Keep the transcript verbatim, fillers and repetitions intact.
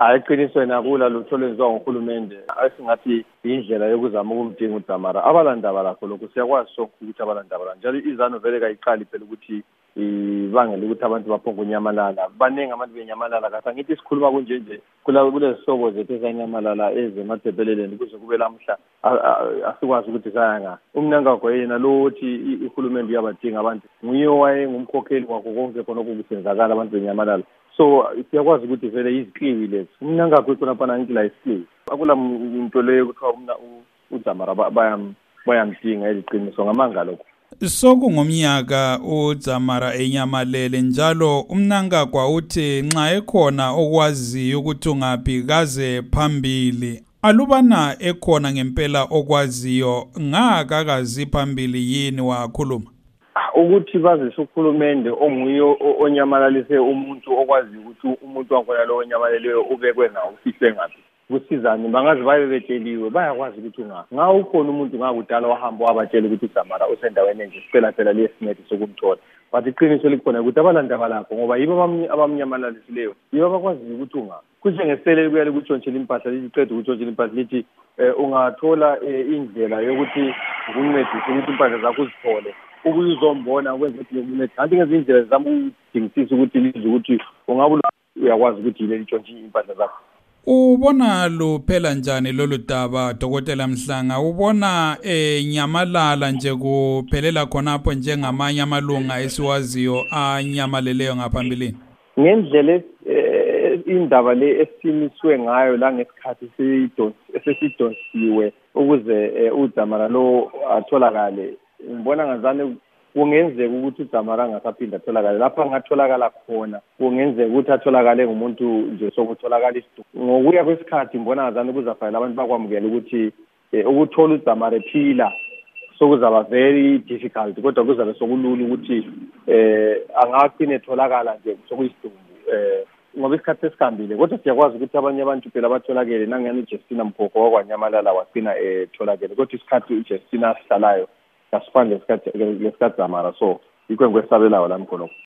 Hayi eqinisweni akula lutho olwenziwa nguhulumende esingathi indlela yokuzama ukumdinga uDzamara. Abalandaba lakho lokho siyakwazi sonke ukuthi abalandaba njalo izano vele kayiqali phela ukuthi ibangela ukuthi abantu baphonga unyamalala. Baningi abantu benyamalala kahle. Angithi sikhuluma kunje nje kula kulezisobo zethu ezanyamalala ezemathebeleleni kuze kube lamhla asikwazi ukuthi sayanga. Umnangagwa yena lo uthi uhulumende uyabadinga abantu. Nguye waye ngumkhokheli wakho konke khona okusenzakala abantu benyamalala. So siyakwazi ukuthi vele iziqiwi lezi umnangagwa khona phana ngithi la isiqiwi akula into leyo kuthiwa umna uDzamara bayam bayamdinga eliqiniso ngamanga lokho. Sokungumnyaka uDzamara enyamalele njalo umnangagwa uthi nxa ekhona okwaziyo ukuthi ungaphi kaze phambili alubana ekhona ngempela okwaziyo ngakakazi phambili yini wakhuluma ukuthi bazise ukhulumende onguyo onyamalalise umuntu okwazi ukuthi umuntu wakhona lo onyamaleleyo ubekwe nawo ufihle ngaphi kusizani bangaze baye betsheliwe bayakwazi ukuthi unga nga ukhona umuntu ngakudala wahamba wabatshela ukuthi uDzamara usendaweni enje siphela phela lesinethe sokumthola bathi iqiniso likhona ukuthi abalandaba lakho ngoba yibo abamnyamalalisileyo yibo abakwazi ukuthi unga kunjengesele kuyale ukutshontshela impahla liqeda ukutshontshela impahla lithi ungathola indlela yokuthi ukuncedisa ukuthi impahla zakho uzithole ukuze uzombona ukwenza ukuthi lokuncedisa kanti ngezinye indlela zama ukudingisisa ukuthi lize ukuthi ungabe uyakwazi ukuthi yile litshontshe impahla zakho. Ubona luphela njani lolu daba Dokotela Mhlanga ubona enyamalala nje kuphelela khonapho njengamanye amalunga esiwaziyo anyamaleleyo ngaphambili ngendlela indaba le esimiswe ngayo la ngesikhathi sesidonsiwe ukuze uDzamara lo atholakale ngibona ngazane kungenzeka ukuthi uDzamara angasaphinda atholakale lapha angatholakala khona kungenzeka ukuthi atholakale ngumuntu nje sokutholakala isidumo ngokuya kwesikhathi ngibona ngazane kuzafanele abantu bakwamukela ukuthi ukuthola uDzamara ephila sokuzaba very difficult kodwa kuzabe sokulula ukuthi eh angaphinde etholakala nje sokuyisidumbu eh ngoba isikhathi esihambile kodwa siyakwazi ukuthi abanye abantu phela batholakele nangani uJustina Mkhokho wakwanyamalala wagcina etholakele kodwa isikhathi uJustina asihlalayo kasifande lesikhathi lesikhathi Dzamara so ikwenkwe esabelayo la mkhonoko.